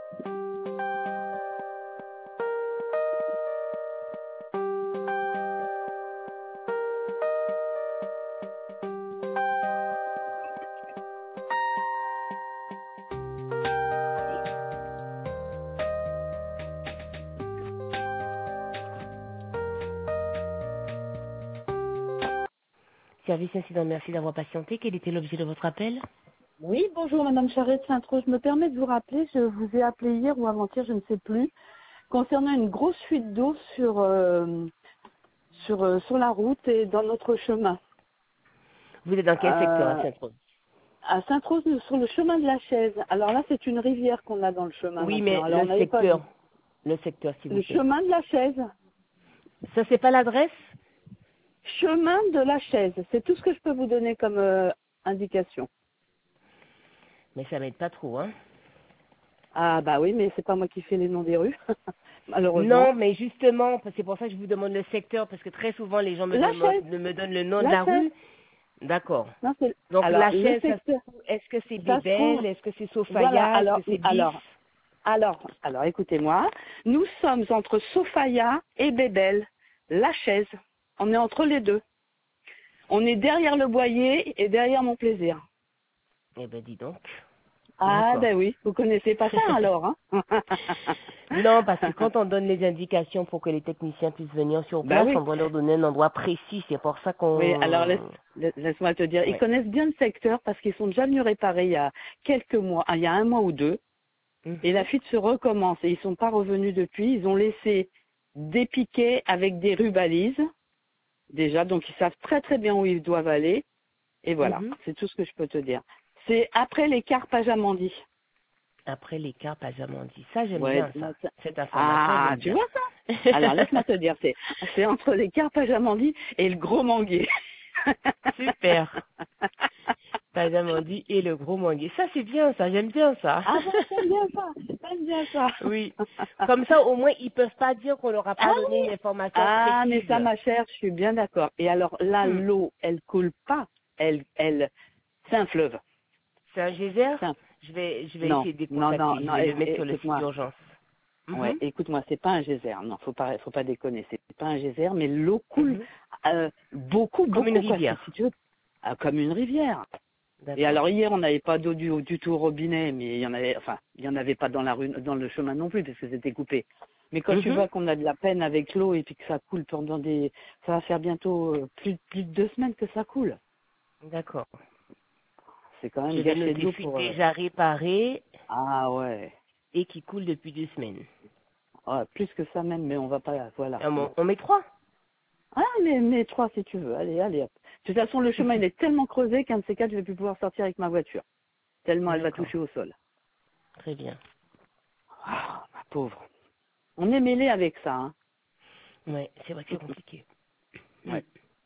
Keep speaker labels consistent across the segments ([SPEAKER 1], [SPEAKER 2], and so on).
[SPEAKER 1] Service incident, merci d'avoir patienté. Quel était l'objet de votre appel?
[SPEAKER 2] Oui, bonjour Madame Charette Saint-Rose. Je me permets de vous rappeler, je vous ai appelé hier ou avant-hier, je ne sais plus, concernant une grosse fuite d'eau sur la route et dans notre chemin.
[SPEAKER 1] Vous êtes dans quel secteur à Sainte-Rose?
[SPEAKER 2] À Sainte-Rose, sur le chemin de la Chaise. Alors là, c'est une rivière qu'on a dans le chemin.
[SPEAKER 1] Oui,
[SPEAKER 2] maintenant.
[SPEAKER 1] mais
[SPEAKER 2] Alors,
[SPEAKER 1] le secteur, s'il vous
[SPEAKER 2] le
[SPEAKER 1] plaît.
[SPEAKER 2] chemin de la Chaise.
[SPEAKER 1] Ça, c'est pas l'adresse?
[SPEAKER 2] Chemin de la Chaise. C'est tout ce que je peux vous donner comme indication.
[SPEAKER 1] Mais ça m'aide pas trop, hein?
[SPEAKER 2] Ah bah oui, mais c'est pas moi qui fais les noms des rues, malheureusement.
[SPEAKER 1] Non, mais justement, c'est pour ça que je vous demande le secteur, parce que très souvent, les gens me donnent le nom de la rue. D'accord.
[SPEAKER 2] Non,
[SPEAKER 1] Donc,
[SPEAKER 2] alors,
[SPEAKER 1] la chaise,
[SPEAKER 2] secteur,
[SPEAKER 1] est-ce que c'est
[SPEAKER 2] ça se trouve,
[SPEAKER 1] Bébel? Est-ce que c'est Sofaya?
[SPEAKER 2] voilà,
[SPEAKER 1] Est-ce que c'est Bis?
[SPEAKER 2] alors, écoutez-moi. Nous sommes entre Sofaya et Bébel, la Chaise. On est entre les deux. On est derrière le Boyer et derrière Mon Plaisir.
[SPEAKER 1] Eh ben, dis donc.
[SPEAKER 2] Ah,
[SPEAKER 1] D'accord.
[SPEAKER 2] ben oui, vous connaissez pas ça alors, hein?
[SPEAKER 1] Non, parce que quand on donne les indications pour que les techniciens puissent venir sur
[SPEAKER 2] Bah
[SPEAKER 1] place,
[SPEAKER 2] oui.
[SPEAKER 1] on doit leur donner un endroit précis. C'est pour ça qu'on...
[SPEAKER 2] Oui, alors laisse-moi te dire, ils
[SPEAKER 1] Ouais.
[SPEAKER 2] connaissent bien le secteur parce qu'ils sont déjà venus réparer il y a quelques mois, il y a un mois ou deux, et la fuite se recommence et ils sont pas revenus depuis. Ils ont laissé des piquets avec des rubalises, déjà, donc ils savent très très bien où ils doivent aller, et voilà, c'est tout ce que je peux te dire. C'est après les carpes à Jamandie.
[SPEAKER 1] Après les carpes à Jamandie. Ça, j'aime
[SPEAKER 2] Ouais,
[SPEAKER 1] bien ça. Cette information,
[SPEAKER 2] ah,
[SPEAKER 1] j'aime
[SPEAKER 2] tu
[SPEAKER 1] bien.
[SPEAKER 2] vois ça? Alors laisse-moi te dire, c'est entre les carpes à Jamandie et le Gros Manguier.
[SPEAKER 1] Super. Jamandie et le Gros Manguier. Ça, c'est bien ça. J'aime bien ça.
[SPEAKER 2] Ah bon, t'aimes bien ça.
[SPEAKER 1] Oui. Comme ça, au moins, ils peuvent pas dire qu'on leur a pas donné une information
[SPEAKER 2] Ah, mais
[SPEAKER 1] précise.
[SPEAKER 2] ça, ma chère, je suis bien d'accord. Et alors là, l'eau, elle coule pas. C'est un fleuve.
[SPEAKER 1] C'est un geyser?
[SPEAKER 2] C'est un-
[SPEAKER 1] Je vais
[SPEAKER 2] Non,
[SPEAKER 1] essayer de les
[SPEAKER 2] non,
[SPEAKER 1] contacter. Je vais le mettre sur le site
[SPEAKER 2] écoute-moi.
[SPEAKER 1] d'urgence.
[SPEAKER 2] Ouais, écoute-moi, c'est pas un geyser. Non, faut pas déconner. C'est pas un geyser, mais l'eau coule beaucoup.
[SPEAKER 1] Comme une
[SPEAKER 2] Quoi,
[SPEAKER 1] rivière.
[SPEAKER 2] si tu veux. Ah, comme une rivière. Et alors hier, on n'avait pas d'eau du tout au robinet, mais il y en avait pas dans la rue, dans le chemin non plus, parce que c'était coupé. Mais quand tu vois qu'on a de la peine avec l'eau et puis que ça coule pendant ça va faire bientôt plus de 2 semaines que ça coule.
[SPEAKER 1] D'accord.
[SPEAKER 2] C'est quand même
[SPEAKER 1] Je vais
[SPEAKER 2] gâcher de
[SPEAKER 1] noter
[SPEAKER 2] l'eau
[SPEAKER 1] fuite
[SPEAKER 2] pour.
[SPEAKER 1] déjà réparée
[SPEAKER 2] Ah ouais.
[SPEAKER 1] et qui coule depuis 2 semaines.
[SPEAKER 2] Ouais, plus que ça même, mais on va pas, voilà.
[SPEAKER 1] Ah,
[SPEAKER 2] Bon.
[SPEAKER 1] on met 3.
[SPEAKER 2] Ah, mais 3 si tu veux. Allez, hop. De toute façon, le chemin il est tellement creusé qu'un de ces quatre, je vais plus pouvoir sortir avec ma voiture. Tellement elle va toucher au sol.
[SPEAKER 1] Très bien.
[SPEAKER 2] Ah, ma pauvre. On est mêlé avec ça, hein.
[SPEAKER 1] Ouais, c'est vrai que c'est compliqué.
[SPEAKER 2] Ouais.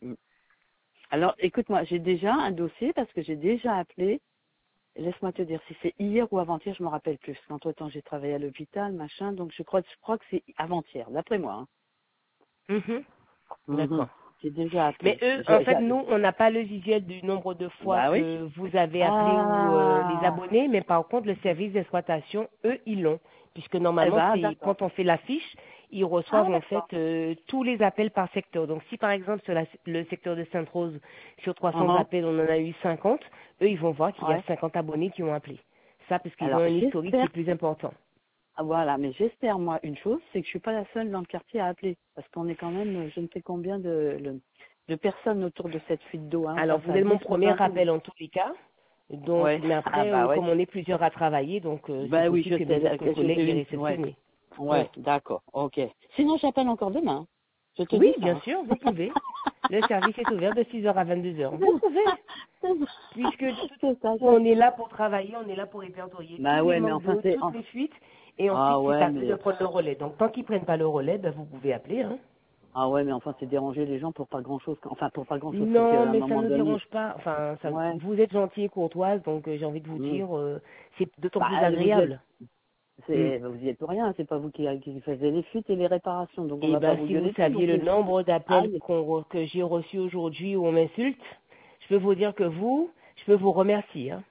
[SPEAKER 2] Alors, écoute-moi, j'ai déjà un dossier parce que j'ai déjà appelé. Laisse-moi te dire si c'est hier ou avant-hier, je me rappelle plus. Entre-temps, j'ai travaillé à l'hôpital, machin, donc je crois que c'est avant-hier, d'après moi. Hein.
[SPEAKER 1] D'accord.
[SPEAKER 2] J'ai déjà appelé.
[SPEAKER 1] Mais eux, en fait, nous, on n'a pas le visuel du nombre de fois
[SPEAKER 2] Bah oui.
[SPEAKER 1] que vous avez appelé ou les abonnés, mais par contre, le service d'exploitation, eux, ils l'ont. Puisque normalement, c'est quand on fait la fiche, ils reçoivent en fait tous les appels par secteur. Donc si par exemple sur le secteur de Sainte-Rose, sur 300 appels, on en a eu 50, eux, ils vont voir qu'il y a 50 abonnés qui ont appelé. Ça, parce qu'ils ont un historique qui est plus important.
[SPEAKER 2] Voilà, mais j'espère, moi, une chose, c'est que je suis pas la seule dans le quartier à appeler. Parce qu'on est quand même, je ne sais combien de personnes autour de cette fuite d'eau. Hein.
[SPEAKER 1] Alors, vous êtes mon premier appel en tous les cas. Donc, mais après, comme on est plusieurs à travailler, donc c'est possible que mes autres collègues aient réceptionné.
[SPEAKER 2] Ouais, d'accord, ok. Sinon, j'appelle encore demain. Je te
[SPEAKER 1] oui,
[SPEAKER 2] dis
[SPEAKER 1] bien sûr, vous pouvez. Le service est ouvert de 6h à 22h. Vous pouvez. Puisque on est là pour travailler, on est là pour répertorier tous les manques d'eau, toutes les fuites, et ensuite c'est à eux de prendre le relais. Donc tant qu'ils prennent pas le relais, ben, vous pouvez appeler. Hein.
[SPEAKER 2] Ah ouais, mais enfin c'est déranger les gens pour pas grand chose. Enfin pour pas grand chose.
[SPEAKER 1] Non, mais ça ne nous dérange pas. Enfin, vous êtes gentil et courtoise, donc j'ai envie de vous dire, c'est d'autant plus agréable.
[SPEAKER 2] Vous y êtes pour rien, c'est pas vous qui faisiez les fuites et les réparations, donc on va pas vous
[SPEAKER 1] si
[SPEAKER 2] gueuler.
[SPEAKER 1] vous saviez le nombre d'appels que j'ai reçus aujourd'hui où on m'insulte, je peux vous dire que je peux vous remercier. Hein.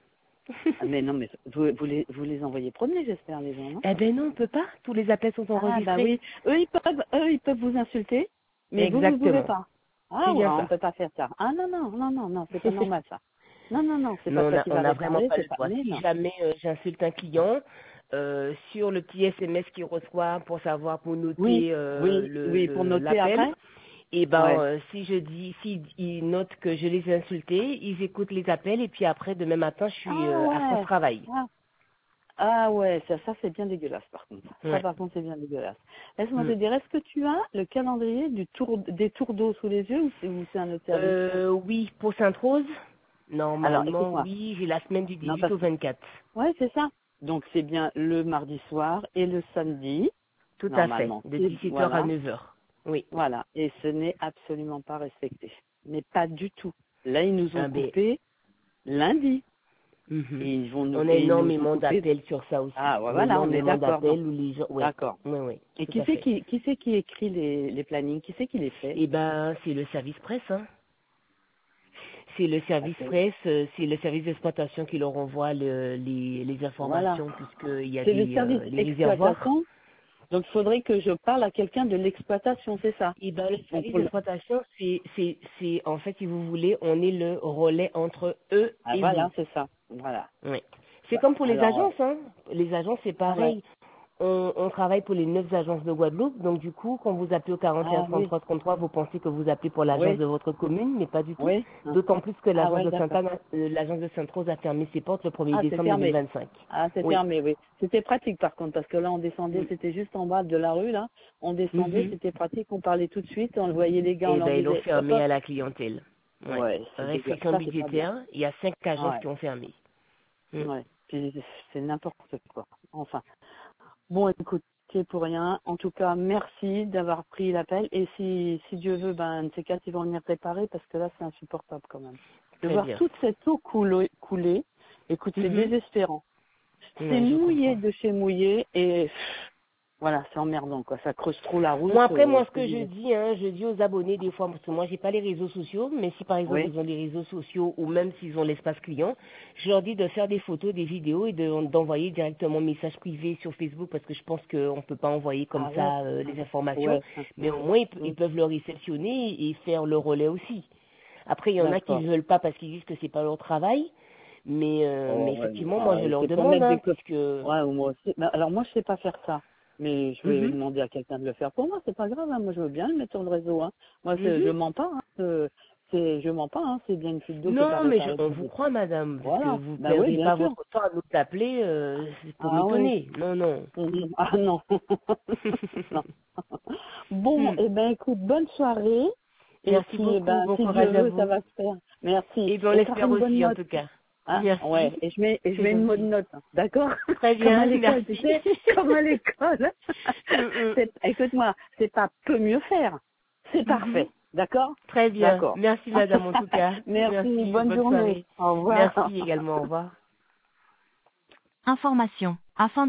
[SPEAKER 2] Mais non, mais vous les envoyez promener, j'espère, les gens, non?
[SPEAKER 1] Eh ben non, on peut pas. Tous les appels sont enregistrés.
[SPEAKER 2] Ah, bah oui. Eux, ils peuvent vous insulter, mais vous ne pouvez pas. Ah
[SPEAKER 1] C'est
[SPEAKER 2] ouais,
[SPEAKER 1] bien
[SPEAKER 2] on
[SPEAKER 1] ça.
[SPEAKER 2] ne peut pas faire ça. Ah non, c'est pas normal ça. Non, c'est pas
[SPEAKER 1] Non,
[SPEAKER 2] toi qui
[SPEAKER 1] on
[SPEAKER 2] vas
[SPEAKER 1] n'a vraiment
[SPEAKER 2] réparer,
[SPEAKER 1] pas
[SPEAKER 2] c'est
[SPEAKER 1] le
[SPEAKER 2] pas.
[SPEAKER 1] droit.
[SPEAKER 2] Mais
[SPEAKER 1] Si
[SPEAKER 2] non.
[SPEAKER 1] jamais j'insulte un client, sur le petit SMS qu'il reçoit pour savoir, pour
[SPEAKER 2] Oui,
[SPEAKER 1] noter
[SPEAKER 2] oui, pour noter
[SPEAKER 1] l'appel,
[SPEAKER 2] après.
[SPEAKER 1] et ben
[SPEAKER 2] Ouais.
[SPEAKER 1] si ils notent que je les ai insultés, ils écoutent les appels et puis après demain matin je suis
[SPEAKER 2] Ah
[SPEAKER 1] à poste
[SPEAKER 2] ouais.
[SPEAKER 1] travail.
[SPEAKER 2] Ah ouais, ça c'est bien dégueulasse par contre. Ça
[SPEAKER 1] Ouais.
[SPEAKER 2] par contre c'est bien dégueulasse. Laisse-moi te
[SPEAKER 1] Mm.
[SPEAKER 2] dire, est-ce que tu as le calendrier des tours d'eau sous les yeux ou c'est un autre service?
[SPEAKER 1] Oui, pour Sainte-Rose,
[SPEAKER 2] Alors
[SPEAKER 1] normalement
[SPEAKER 2] écoute-moi.
[SPEAKER 1] oui, j'ai la semaine du
[SPEAKER 2] Non
[SPEAKER 1] 18
[SPEAKER 2] parce
[SPEAKER 1] au
[SPEAKER 2] que
[SPEAKER 1] 24.
[SPEAKER 2] ouais c'est ça. Donc c'est bien le mardi soir et le samedi,
[SPEAKER 1] Tout à fait,
[SPEAKER 2] normalement.
[SPEAKER 1] de 17h à
[SPEAKER 2] Voilà.
[SPEAKER 1] 9h. Oui.
[SPEAKER 2] Voilà, et ce n'est absolument pas respecté. Mais pas du tout. Là, ils nous ont
[SPEAKER 1] Ah ben,
[SPEAKER 2] coupé lundi.
[SPEAKER 1] mhm.
[SPEAKER 2] Et
[SPEAKER 1] On a
[SPEAKER 2] et ils nous ont
[SPEAKER 1] énormément
[SPEAKER 2] coupé.
[SPEAKER 1] d'appels sur ça aussi.
[SPEAKER 2] Ah, ouais, voilà, on est
[SPEAKER 1] Énormément
[SPEAKER 2] d'accord. Non,
[SPEAKER 1] d'appels où les gens... Oui,
[SPEAKER 2] d'accord.
[SPEAKER 1] oui, oui,
[SPEAKER 2] Et
[SPEAKER 1] tout à fait.
[SPEAKER 2] qui c'est qui écrit les plannings? Qui c'est qui les fait?
[SPEAKER 1] Eh ben, c'est le service presse, hein. C'est le
[SPEAKER 2] Ah,
[SPEAKER 1] service presse, c'est le service d'exploitation qui leur envoie les
[SPEAKER 2] voilà.
[SPEAKER 1] informations puisqu'il y a
[SPEAKER 2] C'est le service
[SPEAKER 1] les réservoirs.
[SPEAKER 2] exploitation. Donc, il faudrait que je parle à quelqu'un de l'exploitation, c'est ça?
[SPEAKER 1] Eh ben, le
[SPEAKER 2] Donc,
[SPEAKER 1] service d'exploitation, en fait, si vous voulez, on est le relais entre eux
[SPEAKER 2] ah,
[SPEAKER 1] et
[SPEAKER 2] voilà,
[SPEAKER 1] vous.
[SPEAKER 2] c'est ça. Voilà.
[SPEAKER 1] Oui. C'est
[SPEAKER 2] Bah,
[SPEAKER 1] comme pour les
[SPEAKER 2] alors,
[SPEAKER 1] agences, hein. Les agences, c'est
[SPEAKER 2] ah ouais.
[SPEAKER 1] pareil. On travaille pour les 9 agences de Guadeloupe. Donc, du coup, quand vous appelez au
[SPEAKER 2] Ah
[SPEAKER 1] 41
[SPEAKER 2] oui,
[SPEAKER 1] 33 33, vous pensez que vous appelez pour l'agence
[SPEAKER 2] oui,
[SPEAKER 1] de votre commune, mais pas du tout.
[SPEAKER 2] oui. Hein.
[SPEAKER 1] D'autant plus que
[SPEAKER 2] Ah
[SPEAKER 1] l'agence
[SPEAKER 2] ouais,
[SPEAKER 1] de
[SPEAKER 2] d'accord.
[SPEAKER 1] Sainte-Anne, l'agence de Sainte-Rose a fermé ses portes le 1er
[SPEAKER 2] Ah, c'est
[SPEAKER 1] décembre
[SPEAKER 2] fermé.
[SPEAKER 1] 2025.
[SPEAKER 2] Ah, c'est
[SPEAKER 1] Oui.
[SPEAKER 2] fermé, oui. C'était pratique par contre, parce que là, on
[SPEAKER 1] Mm.
[SPEAKER 2] descendait, c'était juste en bas de la rue, là. On descendait,
[SPEAKER 1] Mhm.
[SPEAKER 2] c'était pratique, on parlait tout de suite, on voyait les gars, on
[SPEAKER 1] Eh
[SPEAKER 2] leur
[SPEAKER 1] ben, ils l'ont
[SPEAKER 2] disait, hop,
[SPEAKER 1] fermé
[SPEAKER 2] hop.
[SPEAKER 1] à la clientèle. Ouais.
[SPEAKER 2] Ouais, c'est dégueu.
[SPEAKER 1] Restriction
[SPEAKER 2] Ça, c'est pas bien.
[SPEAKER 1] budgétaire, il y a 5 agences
[SPEAKER 2] Ouais,
[SPEAKER 1] qui ont fermé. Mm.
[SPEAKER 2] ouais. Puis, c'est n'importe quoi. Enfin. Bon, écoute, c'est pour rien. En tout cas, merci d'avoir pris l'appel. Et si Dieu veut, ben, de ces quatre, ils vont venir préparer, parce que là, c'est insupportable quand même. De
[SPEAKER 1] Très
[SPEAKER 2] voir
[SPEAKER 1] bien.
[SPEAKER 2] toute cette eau couler, écoute, c'est
[SPEAKER 1] Mhm.
[SPEAKER 2] désespérant. C'est
[SPEAKER 1] Ouais, je
[SPEAKER 2] mouillé
[SPEAKER 1] comprends.
[SPEAKER 2] de chez mouillé et voilà, c'est emmerdant quoi. Ça creuse trop la route.
[SPEAKER 1] Moi, après, moi, ce
[SPEAKER 2] C'est
[SPEAKER 1] que je dis, hein, je dis aux abonnés des fois, parce que moi, j'ai pas les réseaux sociaux, mais si par exemple
[SPEAKER 2] oui.
[SPEAKER 1] ils ont les réseaux sociaux ou même s'ils ont l'espace client, je leur dis de faire des photos, des vidéos et d'envoyer directement message privé sur Facebook parce que je pense qu'on peut pas envoyer comme
[SPEAKER 2] Ah ouais.
[SPEAKER 1] ça les informations,
[SPEAKER 2] Ouais.
[SPEAKER 1] mais au moins
[SPEAKER 2] Mm.
[SPEAKER 1] ils peuvent le réceptionner et faire le relais aussi. Après, il y en a qui
[SPEAKER 2] D'accord.
[SPEAKER 1] ne veulent pas parce qu'ils disent que c'est pas leur travail, mais
[SPEAKER 2] Oh ouais.
[SPEAKER 1] effectivement, moi,
[SPEAKER 2] Ah,
[SPEAKER 1] je leur
[SPEAKER 2] c'est pour
[SPEAKER 1] demande,
[SPEAKER 2] mettre
[SPEAKER 1] hein,
[SPEAKER 2] des
[SPEAKER 1] puisque.
[SPEAKER 2] ouais, ou moi aussi. Mais alors moi je sais pas faire ça. Mais je vais
[SPEAKER 1] Mhm.
[SPEAKER 2] demander à quelqu'un de le faire pour moi, c'est pas grave, hein. Moi je veux bien le mettre sur le réseau, hein. Moi
[SPEAKER 1] Mhm.
[SPEAKER 2] je mens pas, hein. Je mens pas, hein. C'est bien une fuite d'eau qui est pas
[SPEAKER 1] Non, mais
[SPEAKER 2] réparée
[SPEAKER 1] on
[SPEAKER 2] depuis
[SPEAKER 1] vous
[SPEAKER 2] des-
[SPEAKER 1] croit, madame, parce que
[SPEAKER 2] Voilà.
[SPEAKER 1] vous
[SPEAKER 2] Bah oui,
[SPEAKER 1] perdez
[SPEAKER 2] bien
[SPEAKER 1] pas
[SPEAKER 2] sûr.
[SPEAKER 1] votre temps à nous appeler c'est pour
[SPEAKER 2] Ah oui.
[SPEAKER 1] m'étonner. Non, non.
[SPEAKER 2] Mhm. Ah non. Non. Bon,
[SPEAKER 1] Hmm.
[SPEAKER 2] eh ben écoute, bonne soirée. Et
[SPEAKER 1] Merci
[SPEAKER 2] puis, eh
[SPEAKER 1] beaucoup.
[SPEAKER 2] ben,
[SPEAKER 1] Bon
[SPEAKER 2] si Dieu
[SPEAKER 1] courage à
[SPEAKER 2] veut, ça
[SPEAKER 1] vous.
[SPEAKER 2] va se faire. Merci.
[SPEAKER 1] Et bien, on
[SPEAKER 2] Et tu auras
[SPEAKER 1] l'espère
[SPEAKER 2] une bonne
[SPEAKER 1] aussi, en
[SPEAKER 2] note.
[SPEAKER 1] tout cas.
[SPEAKER 2] Ah,
[SPEAKER 1] Merci.
[SPEAKER 2] ouais. Et je
[SPEAKER 1] C'est
[SPEAKER 2] mets une bonne
[SPEAKER 1] gentil.
[SPEAKER 2] note. Hein. D'accord?
[SPEAKER 1] Très
[SPEAKER 2] Comme à
[SPEAKER 1] bien,
[SPEAKER 2] l'école, tu
[SPEAKER 1] merci.
[SPEAKER 2] sais? Comme à l'école.
[SPEAKER 1] Mm,
[SPEAKER 2] Écoute-moi, c'est pas peu mieux faire. C'est
[SPEAKER 1] mm. Mhm.
[SPEAKER 2] parfait. D'accord?
[SPEAKER 1] Très bien.
[SPEAKER 2] D'accord.
[SPEAKER 1] Merci, madame, en tout cas.
[SPEAKER 2] Merci.
[SPEAKER 1] Merci.
[SPEAKER 2] Bonne
[SPEAKER 1] Bonne
[SPEAKER 2] journée.
[SPEAKER 1] soirée.
[SPEAKER 2] Au revoir.
[SPEAKER 1] Merci également. Au revoir.
[SPEAKER 3] Information. Afin